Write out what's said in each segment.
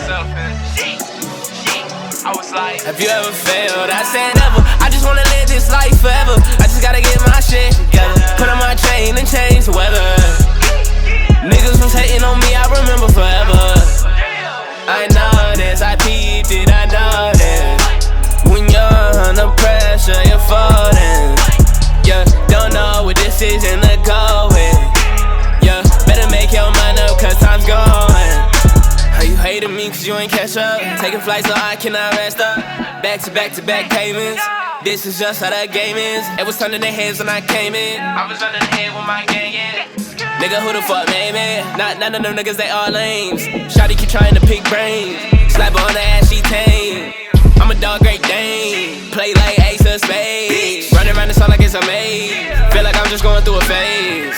myself and I was like, have you ever failed? I said never. I just wanna live this life forever. I just gotta get my shit together. Put on my chain and change the weather. Niggas was hating on me, I remember forever. I know this, I peeped it, I know this. When you're under pressure, you're folding. Yeah, don't know what decision to go with. Yeah, better make your mind up, cause time's going. How you hating me cause you ain't catch up? Taking flights so I cannot rest up. Back to back to back payments. This is just how the game is. It was turning their heads when I came in. I was under the head with my gang, yeah. Nigga, who the fuck made me? None of them niggas, they all lames. Shawty keep trying to pick brains. Slap her on the ass, she tame. I'm a dog, Great Dane. Play like Ace of Spades. Running around the sun like it's a maze. Feel like I'm just going through a phase.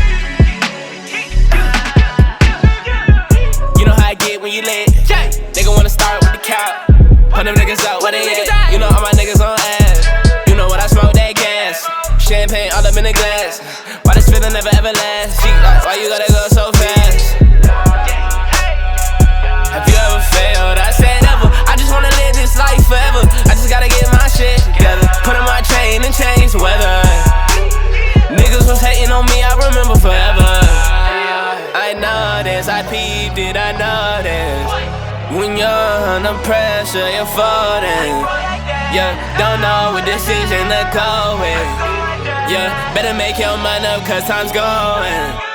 You know how I get when you lit. Nigga wanna start with the couch. Put them niggas out where they at. You know all my niggas on ass. You know when I smoke that gas. Champagne all up in the glass. Why this feeling never ever lasts? Why you gotta go so fast? Have you ever failed? I said never. I just wanna live this life forever. I just gotta get my shit together. Put on my chain and change the weather. Niggas was hating on me, I remember forever. I know this, I peeped it, I know this. When you're under pressure, you're folding. Yeah, don't know what decision to go with. Yeah, better make your mind up, cause time's going.